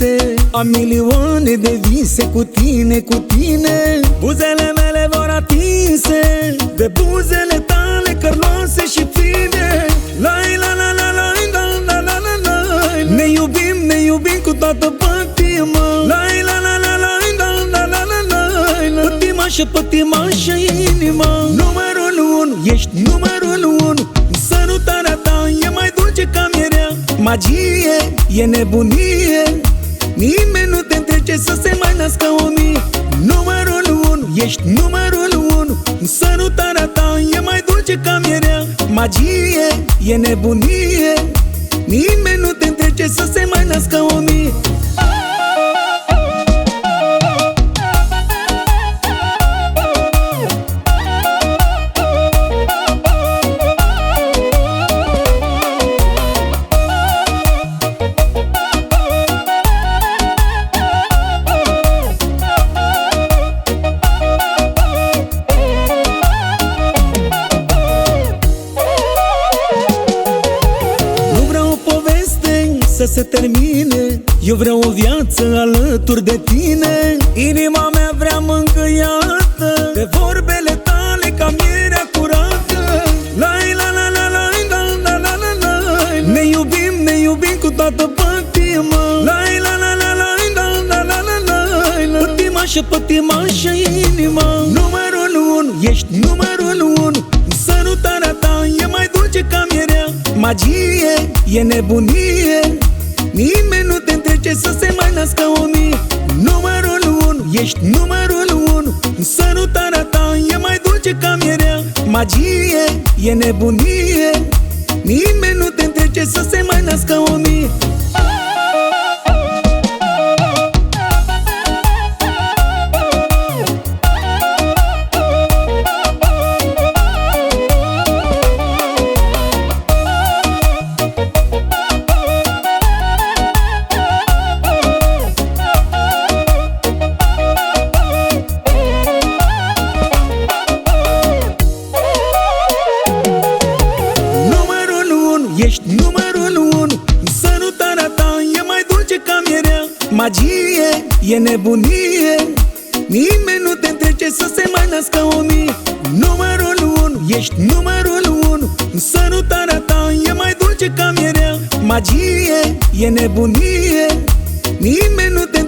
vise. Am milioane de vise cu tine, cu tine. Buzele mele vor atinse de buzele tale cărnoase și fine. Lai la la la la la la la la la. Ne iubim cu toată pătima. Lai la la la la la la la la la. Pătimașă inima. Numărul 1, ești numărul 1. Sărutarea ta e mai dulce ca mierea. Magie, e nebunie. Nimeni nu te întrece să se mai nască o mie. Numărul 1, ești numărul 1. Sărutarea ta e mai dulce ca mierea. Magie, e nebunie. Nimeni nu te întrece să se mai nască o mie. Să se termine. Eu vreau o viață alături de tine. Inima mea vrea mângâiată de vorbele tale ca mierea curată. Lai la la la la la la la la la. Ne iubim cu toată pătima. Lai la la la la la la la la la. Pătimașă inima. Numărul 1, ești numărul 1. Sărutarea ta e mai dulce ca mierea. Magie, e nebunie. Nimeni nu te întrece să se mai nască o mie. Numărul 1, ești numărul 1. Sărutarea ta e mai dulce ca mierea. Magie, e nebunie. Nimeni nu te întrece să se mai nască o mie. Ești numărul 1. Sărutarea ta e mai dulce ca mierea. Magie, e nebunie. Nimeni nu te întrece să se mai nască o mie. Numărul 1, ești numărul 1. Sărutarea ta e mai dulce ca mierea. Magie, e nebunie. Nimeni nu te